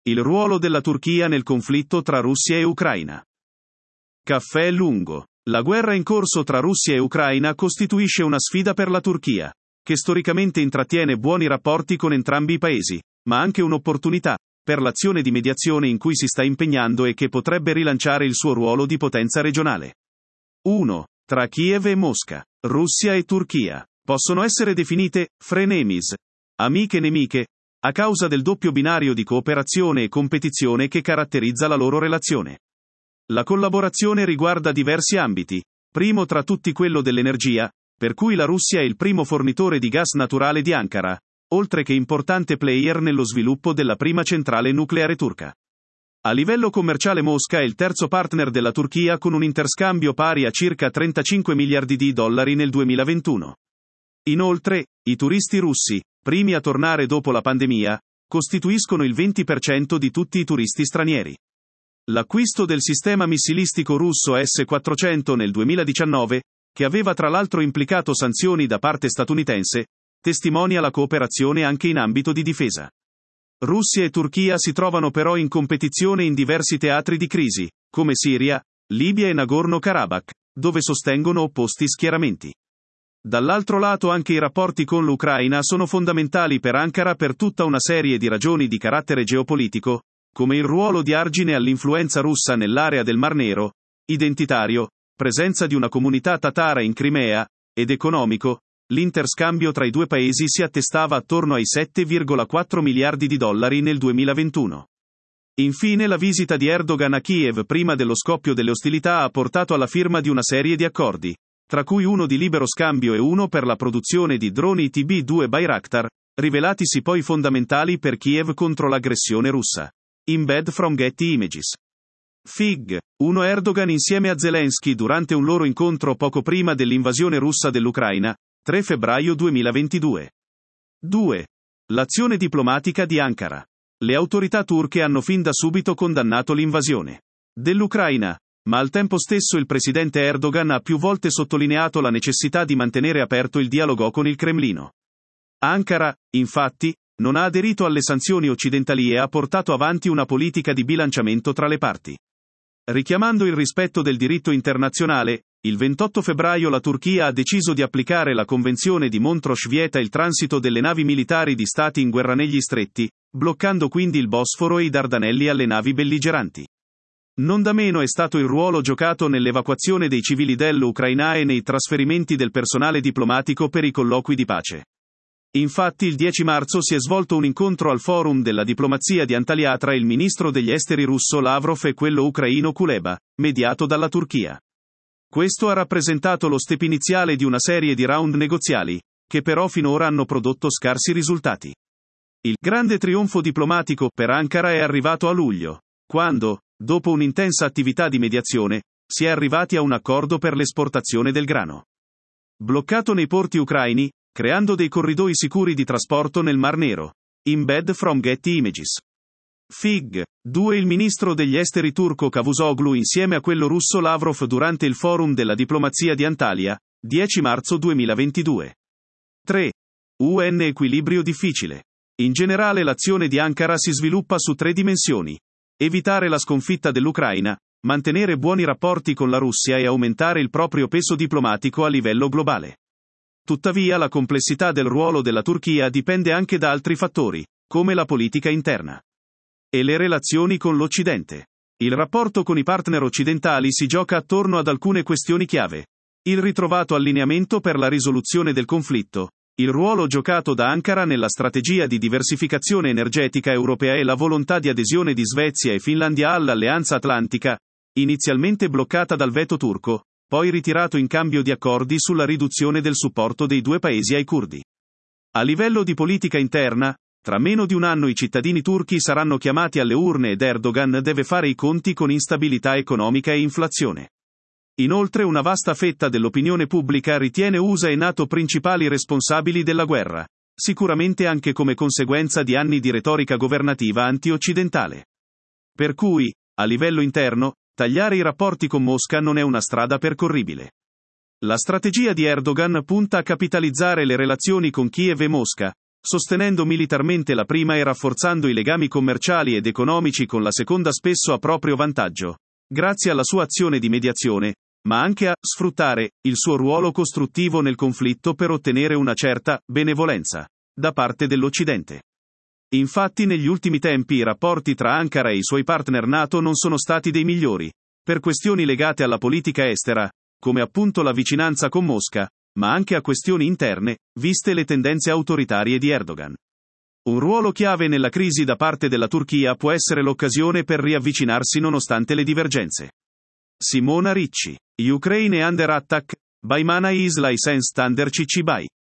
Il ruolo della Turchia nel conflitto tra Russia e Ucraina. Caffè lungo. La guerra in corso tra Russia e Ucraina costituisce una sfida per la Turchia, che storicamente intrattiene buoni rapporti con entrambi i paesi, ma anche un'opportunità per l'azione di mediazione in cui si sta impegnando e che potrebbe rilanciare il suo ruolo di potenza regionale. 1. Tra Kiev e Mosca. Russia e Turchia possono essere definite frenemies, amiche e nemiche, a causa del doppio binario di cooperazione e competizione che caratterizza la loro relazione. La collaborazione riguarda diversi ambiti, primo tra tutti quello dell'energia, per cui la Russia è il primo fornitore di gas naturale di Ankara, oltre che importante player nello sviluppo della prima centrale nucleare turca. A livello commerciale Mosca è il terzo partner della Turchia con un interscambio pari a circa 35 miliardi di dollari nel 2021. Inoltre, i turisti russi, primi a tornare dopo la pandemia, costituiscono il 20% di tutti i turisti stranieri. L'acquisto del sistema missilistico russo S-400 nel 2019, che aveva tra l'altro implicato sanzioni da parte statunitense, testimonia la cooperazione anche in ambito di difesa. Russia e Turchia si trovano però in competizione in diversi teatri di crisi, come Siria, Libia e Nagorno-Karabakh, dove sostengono opposti schieramenti. Dall'altro lato anche i rapporti con l'Ucraina sono fondamentali per Ankara per tutta una serie di ragioni di carattere geopolitico, come il ruolo di argine all'influenza russa nell'area del Mar Nero, identitario, presenza di una comunità tatara in Crimea, ed economico. L'interscambio tra i due paesi si attestava attorno ai 7,4 miliardi di dollari nel 2021. Infine la visita di Erdogan a Kiev prima dello scoppio delle ostilità ha portato alla firma di una serie di accordi, tra cui uno di libero scambio e uno per la produzione di droni TB2 Bayraktar, rivelatisi poi fondamentali per Kiev contro l'aggressione russa. Embed from Getty Images. Fig. 1 Erdogan insieme a Zelensky durante un loro incontro poco prima dell'invasione russa dell'Ucraina, 3 febbraio 2022. 2. L'azione diplomatica di Ankara. Le autorità turche hanno fin da subito condannato l'invasione dell'Ucraina, ma al tempo stesso il presidente Erdogan ha più volte sottolineato la necessità di mantenere aperto il dialogo con il Cremlino. Ankara, infatti, non ha aderito alle sanzioni occidentali e ha portato avanti una politica di bilanciamento tra le parti. Richiamando il rispetto del diritto internazionale, il 28 febbraio la Turchia ha deciso di applicare la Convenzione di Montreux vieta il transito delle navi militari di stati in guerra negli stretti, bloccando quindi il Bosforo e i Dardanelli alle navi belligeranti. Non da meno è stato il ruolo giocato nell'evacuazione dei civili dell'Ucraina e nei trasferimenti del personale diplomatico per i colloqui di pace. Infatti il 10 marzo si è svolto un incontro al Forum della diplomazia di Antalya tra il ministro degli esteri russo Lavrov e quello ucraino Kuleba, mediato dalla Turchia. Questo ha rappresentato lo step iniziale di una serie di round negoziali, che però finora hanno prodotto scarsi risultati. Il grande trionfo diplomatico per Ankara è arrivato a luglio, quando, dopo un'intensa attività di mediazione, si è arrivati a un accordo per l'esportazione del grano. Bloccato nei porti ucraini, creando dei corridoi sicuri di trasporto nel Mar Nero. Embed from Getty Images. Fig. 2 Il ministro degli esteri turco Cavusoglu insieme a quello russo Lavrov durante il forum della diplomazia di Antalya, 10 marzo 2022. 3. UN equilibrio difficile. In generale l'azione di Ankara si sviluppa su 3 dimensioni. Evitare la sconfitta dell'Ucraina, mantenere buoni rapporti con la Russia e aumentare il proprio peso diplomatico a livello globale. Tuttavia la complessità del ruolo della Turchia dipende anche da altri fattori, come la politica interna e le relazioni con l'Occidente. Il rapporto con i partner occidentali si gioca attorno ad alcune questioni chiave. Il ritrovato allineamento per la risoluzione del conflitto, il ruolo giocato da Ankara nella strategia di diversificazione energetica europea e la volontà di adesione di Svezia e Finlandia all'Alleanza Atlantica, inizialmente bloccata dal veto turco, poi ritirato in cambio di accordi sulla riduzione del supporto dei due paesi ai curdi. A livello di politica interna, tra meno di un anno i cittadini turchi saranno chiamati alle urne ed Erdogan deve fare i conti con instabilità economica e inflazione. Inoltre una vasta fetta dell'opinione pubblica ritiene USA e NATO principali responsabili della guerra, sicuramente anche come conseguenza di anni di retorica governativa anti-occidentale. Per cui, a livello interno, tagliare i rapporti con Mosca non è una strada percorribile. La strategia di Erdogan punta a capitalizzare le relazioni con Kiev e Mosca, sostenendo militarmente la prima e rafforzando i legami commerciali ed economici con la seconda spesso a proprio vantaggio, grazie alla sua azione di mediazione, ma anche a sfruttare il suo ruolo costruttivo nel conflitto per ottenere una certa benevolenza da parte dell'Occidente. Infatti negli ultimi tempi i rapporti tra Ankara e i suoi partner NATO non sono stati dei migliori, per questioni legate alla politica estera, come appunto la vicinanza con Mosca, ma anche a questioni interne, viste le tendenze autoritarie di Erdogan. Un ruolo chiave nella crisi da parte della Turchia può essere l'occasione per riavvicinarsi nonostante le divergenze. Simona Ricci. Ukraine under attack, by Mana is licensed under Ciccibai.